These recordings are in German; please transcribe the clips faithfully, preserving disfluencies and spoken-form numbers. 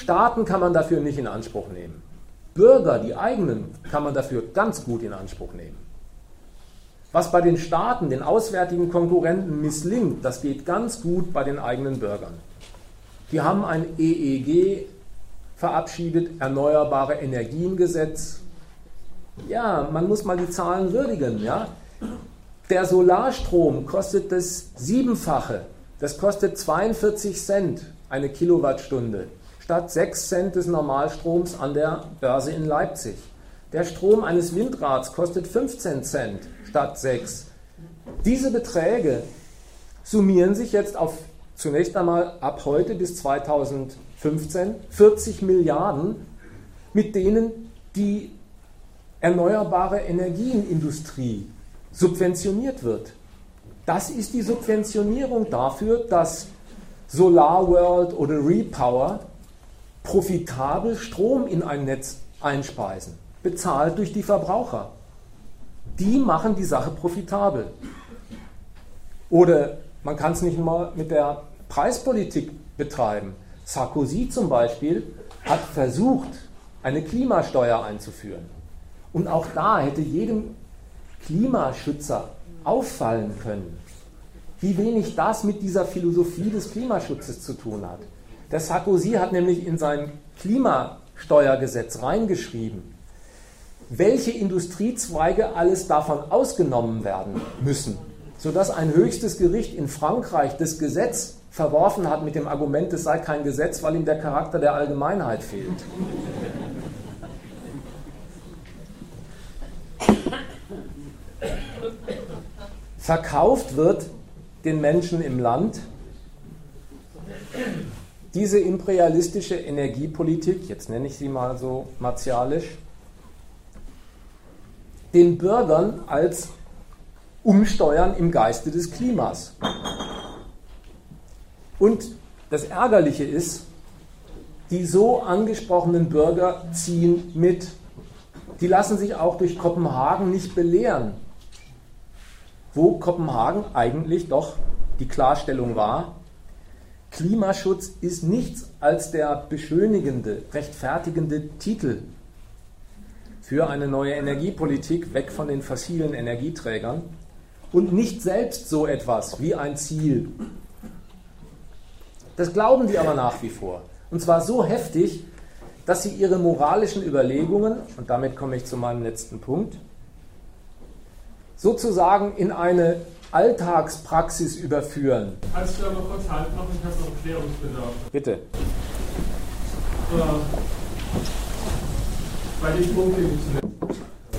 Staaten kann man dafür nicht in Anspruch nehmen. Bürger, die eigenen, kann man dafür ganz gut in Anspruch nehmen. Was bei den Staaten, den auswärtigen Konkurrenten misslingt, das geht ganz gut bei den eigenen Bürgern. Die haben ein E E G verabschiedet, Erneuerbare Energiengesetz. Ja, man muss mal die Zahlen würdigen. Ja? Der Solarstrom kostet das Siebenfache. Das kostet zweiundvierzig Cent eine Kilowattstunde, statt sechs Cent des Normalstroms an der Börse in Leipzig. Der Strom eines Windrads kostet fünfzehn Cent statt sechs. Diese Beträge summieren sich jetzt auf zunächst einmal ab heute bis zweitausendfünfzehn vierzig Milliarden, mit denen die erneuerbare Energienindustrie subventioniert wird. Das ist die Subventionierung dafür, dass SolarWorld oder Repower profitabel Strom in ein Netz einspeisen, bezahlt durch die Verbraucher. Die machen die Sache profitabel. Oder man kann es nicht mal mit der Preispolitik betreiben. Sarkozy zum Beispiel hat versucht, eine Klimasteuer einzuführen. Und auch da hätte jedem Klimaschützer auffallen können, wie wenig das mit dieser Philosophie des Klimaschutzes zu tun hat. Der Sarkozy hat nämlich in sein Klimasteuergesetz reingeschrieben, welche Industriezweige alles davon ausgenommen werden müssen, sodass ein höchstes Gericht in Frankreich das Gesetz verworfen hat mit dem Argument, es sei kein Gesetz, weil ihm der Charakter der Allgemeinheit fehlt. Verkauft wird den Menschen im Land diese imperialistische Energiepolitik, jetzt nenne ich sie mal so martialisch, den Bürgern als Umsteuern im Geiste des Klimas. Und das Ärgerliche ist, die so angesprochenen Bürger ziehen mit. Die lassen sich auch durch Kopenhagen nicht belehren, wo Kopenhagen eigentlich doch die Klarstellung war, Klimaschutz ist nichts als der beschönigende, rechtfertigende Titel für eine neue Energiepolitik, weg von den fossilen Energieträgern und nicht selbst so etwas wie ein Ziel. Das glauben die aber nach wie vor. Und zwar so heftig, dass sie ihre moralischen Überlegungen, und damit komme ich zu meinem letzten Punkt, sozusagen in eine Alltagspraxis überführen. Kannst du aber kurz halten noch, ich habe noch Klärungsbedarf. Bitte. Äh, bei dem Punkt, den ich zuletzt.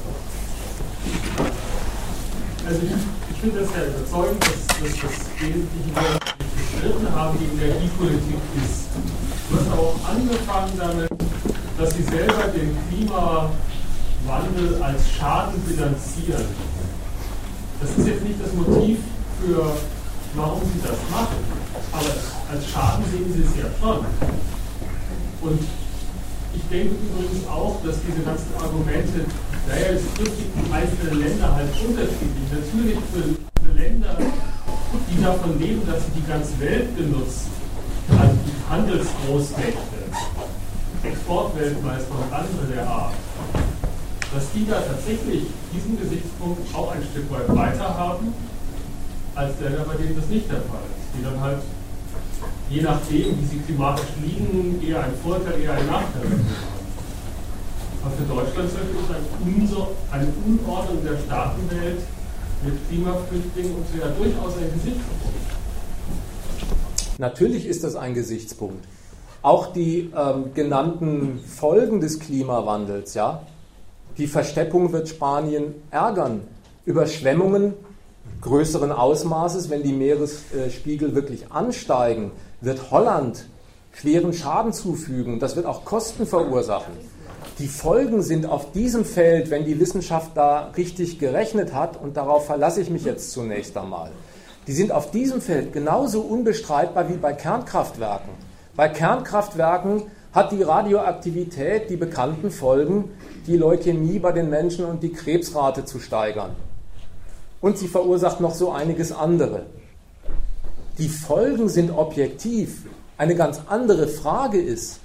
Also ich, ich finde das sehr überzeugend, dass, dass das Wesentliche, was wir beschritten haben, die Energiepolitik ist. Du hast auch angefangen damit, dass sie selber den Klimawandel als Schaden bilanzieren. Das ist jetzt nicht das Motiv für, warum sie das machen, aber als Schaden sehen sie es ja schon. Und ich denke übrigens auch, dass diese ganzen Argumente, naja, es trifft die einzelnen Länder halt unterschiedlich. Natürlich für, für Länder, die davon leben, dass sie die ganze Welt benutzen, also die Handelsgroßmächte, Exportweltmeister und andere der Art, dass die da tatsächlich diesen Gesichtspunkt auch ein Stück weit weiter haben, als Länder, bei denen das nicht der Fall ist. Die dann halt, je nachdem, wie sie klimatisch liegen, eher einen Vorteil, eher einen Nachteil haben. Aber für Deutschland ist eine Unordnung der Staatenwelt mit Klimaflüchtlingen und so ja durchaus ein Gesichtspunkt. Natürlich ist das ein Gesichtspunkt. Auch die ähm, genannten Folgen des Klimawandels, ja, die Versteppung wird Spanien ärgern. Überschwemmungen größeren Ausmaßes, wenn die Meeresspiegel wirklich ansteigen, wird Holland schweren Schaden zufügen. Das wird auch Kosten verursachen. Die Folgen sind auf diesem Feld, wenn die Wissenschaft da richtig gerechnet hat, und darauf verlasse ich mich jetzt zunächst einmal, die sind auf diesem Feld genauso unbestreitbar wie bei Kernkraftwerken. Bei Kernkraftwerken hat die Radioaktivität die bekannten Folgen, die Leukämie bei den Menschen und die Krebsrate zu steigern. Und sie verursacht noch so einiges andere. Die Folgen sind objektiv. Eine ganz andere Frage ist,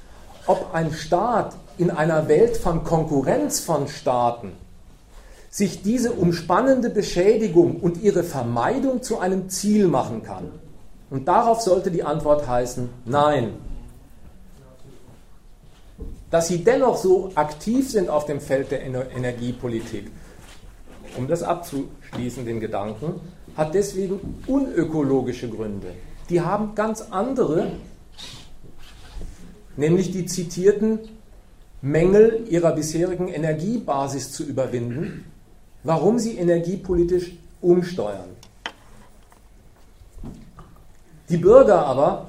ob ein Staat in einer Welt von Konkurrenz von Staaten sich diese umspannende Beschädigung und ihre Vermeidung zu einem Ziel machen kann. Und darauf sollte die Antwort heißen, nein. Dass sie dennoch so aktiv sind auf dem Feld der Energiepolitik, um das abzuschließen, den Gedanken, hat deswegen unökologische Gründe. Die haben ganz andere, nämlich die zitierten Mängel ihrer bisherigen Energiebasis zu überwinden, warum sie energiepolitisch umsteuern. Die Bürger aber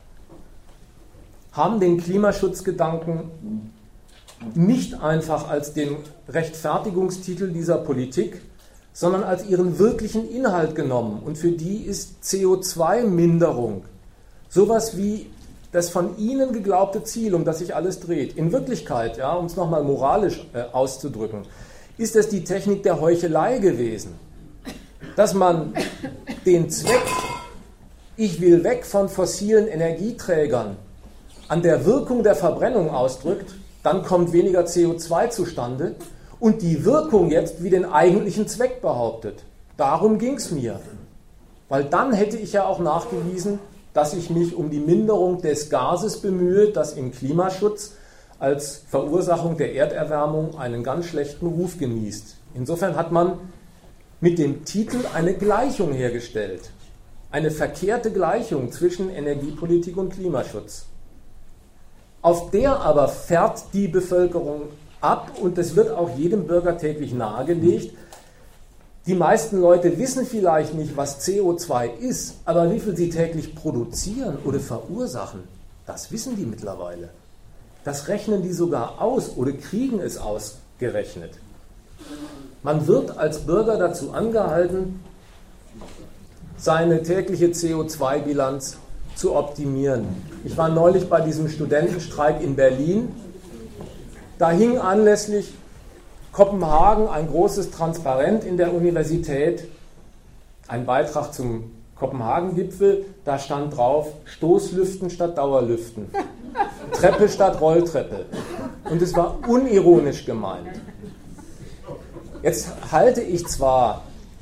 haben den Klimaschutzgedanken nicht einfach als den Rechtfertigungstitel dieser Politik, sondern als ihren wirklichen Inhalt genommen. Und für die ist C O zwei Minderung sowas wie das von ihnen geglaubte Ziel, um das sich alles dreht. In Wirklichkeit, ja, um es nochmal moralisch äh, auszudrücken, ist es die Technik der Heuchelei gewesen, dass man den Zweck, ich will weg von fossilen Energieträgern, an der Wirkung der Verbrennung ausdrückt, dann kommt weniger C O zwei zustande und die Wirkung jetzt wie den eigentlichen Zweck behauptet. Darum ging es mir. Weil dann hätte ich ja auch nachgewiesen, dass ich mich um die Minderung des Gases bemühe, das im Klimaschutz als Verursachung der Erderwärmung einen ganz schlechten Ruf genießt. Insofern hat man mit dem Titel eine Gleichung hergestellt. Eine verkehrte Gleichung zwischen Energiepolitik und Klimaschutz. Auf der aber fährt die Bevölkerung ab und es wird auch jedem Bürger täglich nahegelegt. Die meisten Leute wissen vielleicht nicht, was C O zwei ist, aber wie viel sie täglich produzieren oder verursachen, das wissen die mittlerweile. Das rechnen die sogar aus oder kriegen es ausgerechnet. Man wird als Bürger dazu angehalten, seine tägliche C O zwei Bilanz zu optimieren. Ich war neulich bei diesem Studentenstreik in Berlin. Da hing anlässlich Kopenhagen ein großes Transparent in der Universität, ein Beitrag zum Kopenhagen-Gipfel, da stand drauf, Stoßlüften statt Dauerlüften, Treppe statt Rolltreppe. Und es war unironisch gemeint. Jetzt halte ich zwar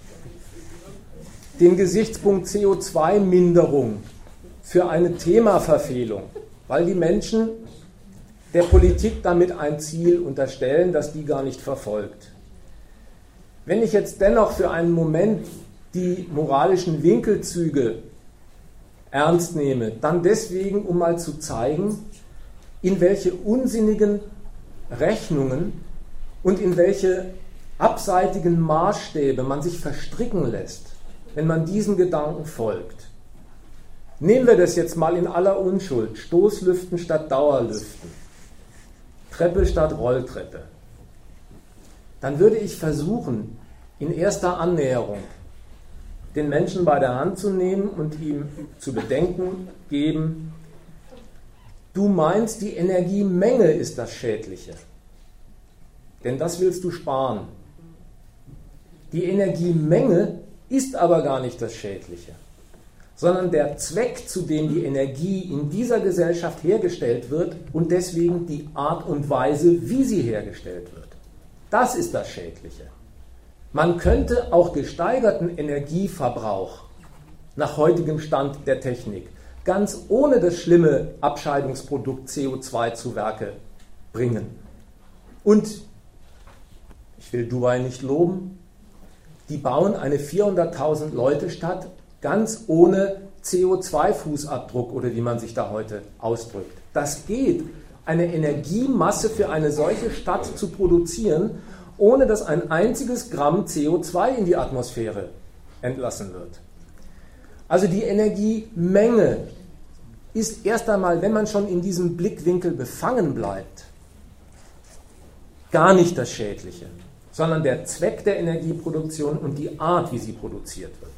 den Gesichtspunkt C O zwei Minderung für eine Themaverfehlung, weil die Menschen der Politik damit ein Ziel unterstellen, das die gar nicht verfolgt. Wenn ich jetzt dennoch für einen Moment die moralischen Winkelzüge ernst nehme, dann deswegen, um mal zu zeigen, in welche unsinnigen Rechnungen und in welche abseitigen Maßstäbe man sich verstricken lässt, wenn man diesen Gedanken folgt. Nehmen wir das jetzt mal in aller Unschuld. Stoßlüften statt Dauerlüften. Treppe statt Rolltreppe. Dann würde ich versuchen, in erster Annäherung den Menschen bei der Hand zu nehmen und ihm zu bedenken geben, du meinst, die Energiemenge ist das Schädliche. Denn das willst du sparen. Die Energiemenge ist aber gar nicht das Schädliche, sondern der Zweck, zu dem die Energie in dieser Gesellschaft hergestellt wird und deswegen die Art und Weise, wie sie hergestellt wird. Das ist das Schädliche. Man könnte auch gesteigerten Energieverbrauch nach heutigem Stand der Technik ganz ohne das schlimme Abscheidungsprodukt C O zwei zu Werke bringen. Und ich will Dubai nicht loben, die bauen eine vierhunderttausend Leute Stadt, ganz ohne C O zwei Fußabdruck oder wie man sich da heute ausdrückt. Das geht, eine Energiemasse für eine solche Stadt zu produzieren, ohne dass ein einziges Gramm C O zwei in die Atmosphäre entlassen wird. Also die Energiemenge ist erst einmal, wenn man schon in diesem Blickwinkel befangen bleibt, gar nicht das Schädliche, sondern der Zweck der Energieproduktion und die Art, wie sie produziert wird.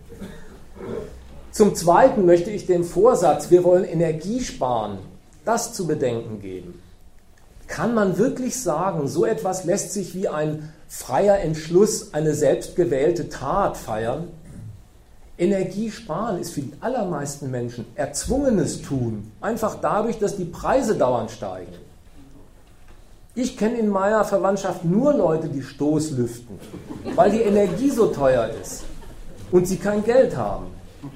Zum Zweiten möchte ich den Vorsatz, wir wollen Energie sparen, das zu bedenken geben. Kann man wirklich sagen, so etwas lässt sich wie ein freier Entschluss, eine selbstgewählte Tat feiern? Energiesparen ist für die allermeisten Menschen erzwungenes Tun, einfach dadurch, dass die Preise dauernd steigen. Ich kenne in meiner Verwandtschaft nur Leute, die Stoßlüften, weil die Energie so teuer ist und sie kein Geld haben.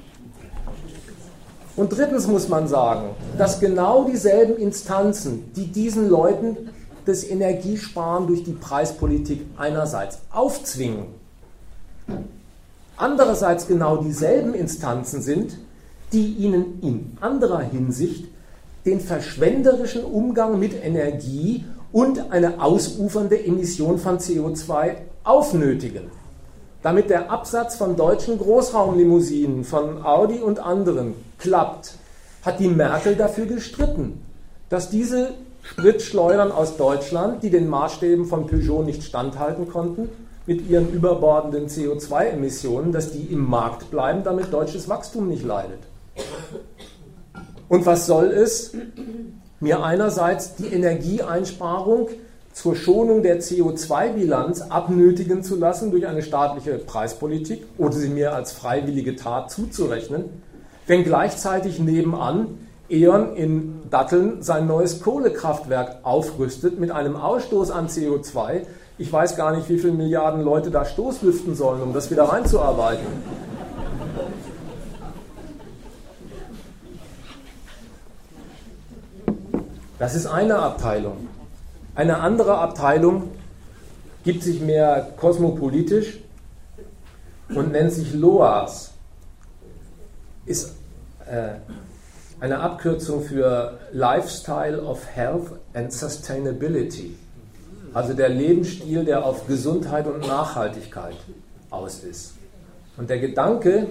Und drittens muss man sagen, dass genau dieselben Instanzen, die diesen Leuten das Energiesparen durch die Preispolitik einerseits aufzwingen, andererseits genau dieselben Instanzen sind, die ihnen in anderer Hinsicht den verschwenderischen Umgang mit Energie und eine ausufernde Emission von C O zwei aufnötigen. Damit der Absatz von deutschen Großraumlimousinen, von Audi und anderen klappt, hat die Merkel dafür gestritten, dass diese Spritschleudern aus Deutschland, die den Maßstäben von Peugeot nicht standhalten konnten, mit ihren überbordenden C O zwei Emissionen, dass die im Markt bleiben, damit deutsches Wachstum nicht leidet. Und was soll es? Mir einerseits die Energieeinsparung zur Schonung der C O zwei Bilanz abnötigen zu lassen durch eine staatliche Preispolitik oder sie mir als freiwillige Tat zuzurechnen, wenn gleichzeitig nebenan E.ON in Datteln sein neues Kohlekraftwerk aufrüstet mit einem Ausstoß an C O zwei. Ich weiß gar nicht, wie viele Milliarden Leute da stoßlüften sollen, um das wieder reinzuarbeiten. Das ist eine Abteilung. Eine andere Abteilung gibt sich mehr kosmopolitisch und nennt sich L O A S. Ist äh, eine Abkürzung für Lifestyle of Health and Sustainability. Also der Lebensstil, der auf Gesundheit und Nachhaltigkeit aus ist. Und der Gedanke,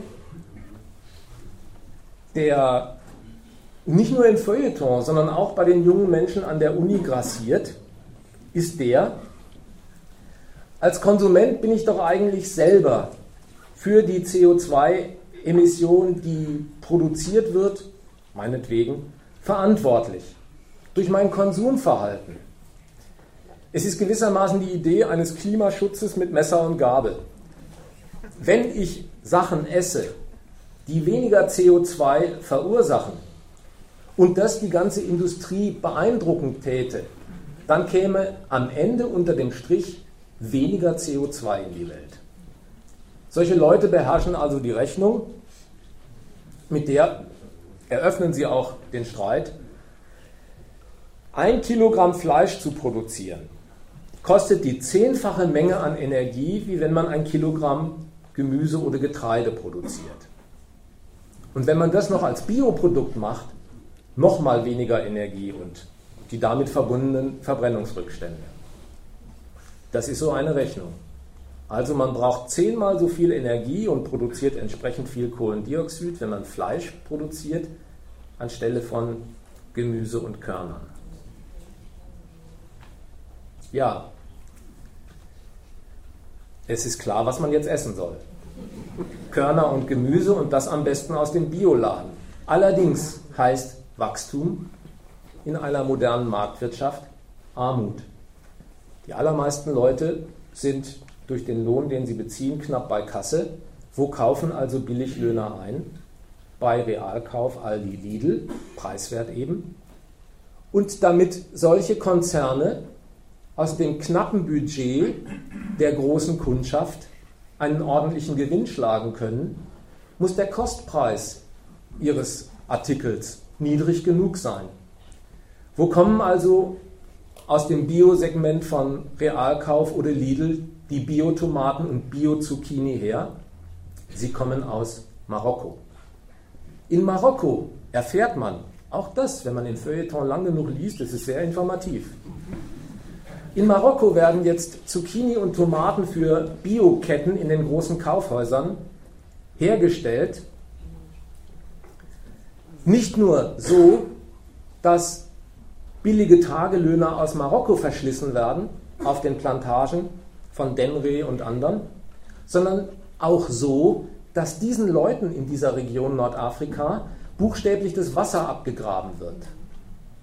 der nicht nur im Feuilleton, sondern auch bei den jungen Menschen an der Uni grassiert, ist der, als Konsument bin ich doch eigentlich selber für die C O zwei Emission, die produziert wird, meinetwegen, verantwortlich. Durch mein Konsumverhalten. Es ist gewissermaßen die Idee eines Klimaschutzes mit Messer und Gabel. Wenn ich Sachen esse, die weniger C O zwei verursachen und das die ganze Industrie beeindruckend täte, dann käme am Ende unter dem Strich weniger C O zwei in die Welt. Solche Leute beherrschen also die Rechnung, mit der eröffnen sie auch den Streit. Ein Kilogramm Fleisch zu produzieren, kostet die zehnfache Menge an Energie, wie wenn man ein Kilogramm Gemüse oder Getreide produziert. Und wenn man das noch als Bioprodukt macht, nochmal weniger Energie und die damit verbundenen Verbrennungsrückstände. Das ist so eine Rechnung. Also man braucht zehnmal so viel Energie und produziert entsprechend viel Kohlendioxid, wenn man Fleisch produziert, anstelle von Gemüse und Körnern. Ja, es ist klar, was man jetzt essen soll. Körner und Gemüse und das am besten aus dem Bioladen. Allerdings heißt Wachstum in einer modernen Marktwirtschaft Armut. Die allermeisten Leute sind durch den Lohn, den sie beziehen, knapp bei Kasse. Wo kaufen also Billiglöhner ein? Bei Realkauf, Aldi, Lidl, preiswert eben. Und damit solche Konzerne aus dem knappen Budget der großen Kundschaft einen ordentlichen Gewinn schlagen können, muss der Kostpreis ihres Artikels niedrig genug sein. Wo kommen also aus dem Biosegment von Realkauf oder Lidl die Biotomaten und Bio-Zucchini her? Sie kommen aus Marokko. In Marokko erfährt man, auch das, wenn man den Feuilleton lang genug liest, das ist sehr informativ. In Marokko werden jetzt Zucchini und Tomaten für Bioketten in den großen Kaufhäusern hergestellt. Nicht nur so, dass billige Tagelöhner aus Marokko verschlissen werden auf den Plantagen von Denre und anderen, sondern auch so, dass diesen Leuten in dieser Region Nordafrika buchstäblich das Wasser abgegraben wird.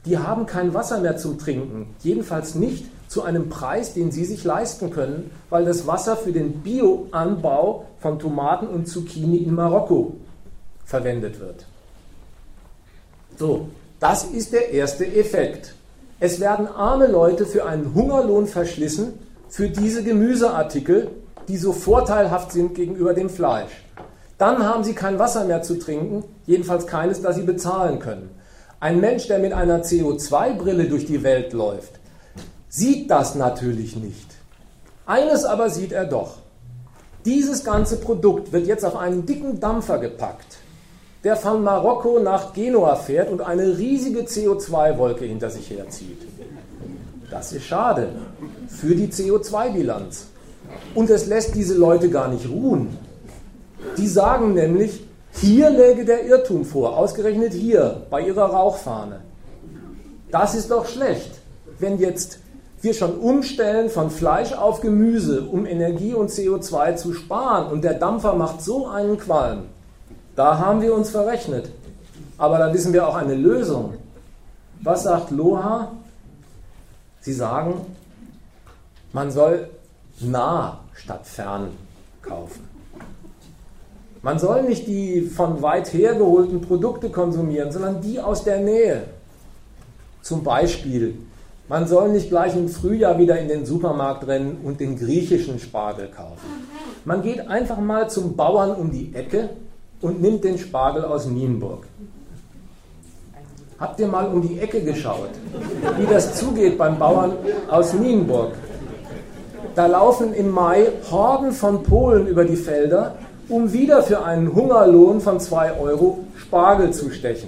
die haben kein Wasser mehr zum Trinken, jedenfalls nicht zu einem Preis, den sie sich leisten können, weil das Wasser für den Bioanbau von Tomaten und Zucchini in Marokko verwendet wird. So, das ist der erste Effekt. Es werden arme Leute für einen Hungerlohn verschlissen für diese Gemüseartikel, die so vorteilhaft sind gegenüber dem Fleisch. Dann haben sie kein Wasser mehr zu trinken, jedenfalls keines, das sie bezahlen können. Ein Mensch, der mit einer C O zwei Brille durch die Welt läuft, sieht das natürlich nicht. Eines aber sieht er doch. Dieses ganze Produkt wird jetzt auf einen dicken Dampfer gepackt, der von Marokko nach Genua fährt und eine riesige C O zwei Wolke hinter sich herzieht. Das ist schade für die C O zwei Bilanz. Und es lässt diese Leute gar nicht ruhen. Die sagen nämlich, hier läge der Irrtum vor, ausgerechnet hier, bei ihrer Rauchfahne. Das ist doch schlecht, wenn jetzt wir schon umstellen von Fleisch auf Gemüse, um Energie und C O zwei zu sparen und der Dampfer macht so einen Qualm. Da haben wir uns verrechnet. Aber da wissen wir auch eine Lösung. Was sagt Loha? Sie sagen, man soll nah statt fern kaufen. Man soll nicht die von weit her geholten Produkte konsumieren, sondern die aus der Nähe. Zum Beispiel, man soll nicht gleich im Frühjahr wieder in den Supermarkt rennen und den griechischen Spargel kaufen. Man geht einfach mal zum Bauern um die Ecke und nimmt den Spargel aus Nienburg. Habt ihr mal um die Ecke geschaut, wie das zugeht beim Bauern aus Nienburg? Da laufen im Mai Horden von Polen über die Felder, um wieder für einen Hungerlohn von zwei Euro Spargel zu stechen.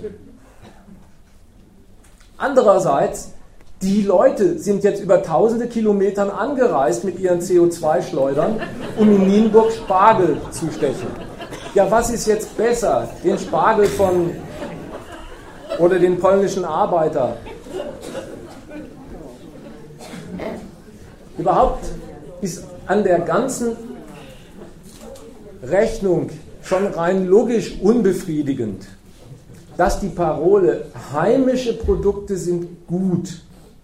Andererseits, die Leute sind jetzt über tausende Kilometern angereist mit ihren C O zwei Schleudern, um in Nienburg Spargel zu stechen. Ja, was ist jetzt besser? Den Spargel von oder den polnischen Arbeiter? Überhaupt ist an der ganzen Rechnung schon rein logisch unbefriedigend, dass die Parole heimische Produkte sind gut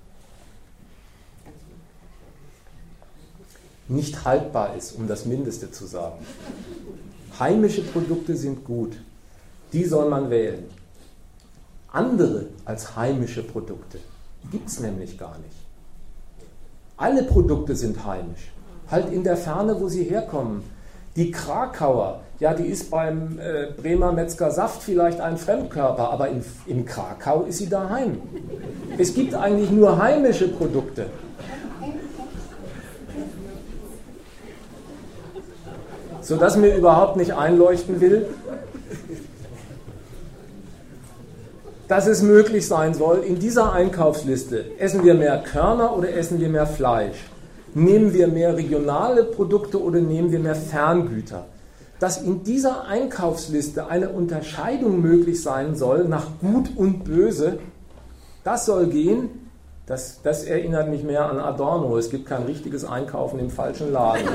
nicht haltbar ist, um das Mindeste zu sagen. Heimische Produkte sind gut, die soll man wählen. Andere als heimische Produkte gibt es nämlich gar nicht. Alle Produkte sind heimisch, halt in der Ferne, wo sie herkommen. Die Krakauer, ja, die ist beim äh, Bremer Metzger Saft vielleicht ein Fremdkörper, aber in, in Krakau ist sie daheim. Es gibt eigentlich nur heimische Produkte. Sodass mir überhaupt nicht einleuchten will, dass es möglich sein soll, in dieser Einkaufsliste, essen wir mehr Körner oder essen wir mehr Fleisch? Nehmen wir mehr regionale Produkte oder nehmen wir mehr Ferngüter? Dass in dieser Einkaufsliste eine Unterscheidung möglich sein soll nach Gut und Böse, das soll gehen, das, das erinnert mich mehr an Adorno, es gibt kein richtiges Einkaufen im falschen Laden.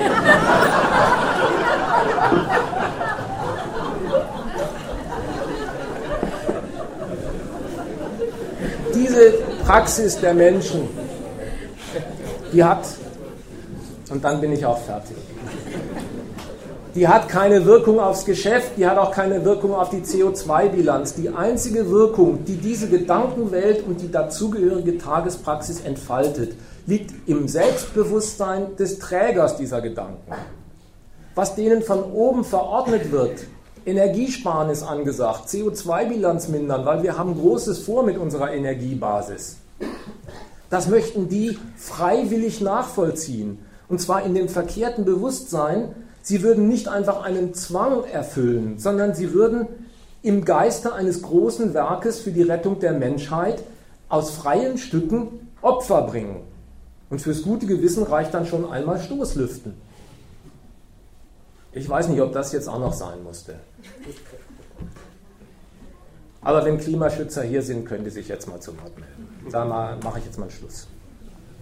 Diese Praxis der Menschen, die hat, und dann bin ich auch fertig, die hat keine Wirkung aufs Geschäft, die hat auch keine Wirkung auf die C O zwei Bilanz. Die einzige Wirkung, die diese Gedankenwelt und die dazugehörige Tagespraxis entfaltet, liegt im Selbstbewusstsein des Trägers dieser Gedanken. Was denen von oben verordnet wird, Energiesparen ist angesagt, C O zwei Bilanz mindern, weil wir haben Großes vor mit unserer Energiebasis. Das möchten die freiwillig nachvollziehen. Und zwar in dem verkehrten Bewusstsein, sie würden nicht einfach einen Zwang erfüllen, sondern sie würden im Geiste eines großen Werkes für die Rettung der Menschheit aus freien Stücken Opfer bringen. Und fürs gute Gewissen reicht dann schon einmal Stoßlüften. Ich weiß nicht, ob das jetzt auch noch sein musste. Aber wenn Klimaschützer hier sind, können die sich jetzt mal zu Wort melden. Da mache ich jetzt mal Schluss.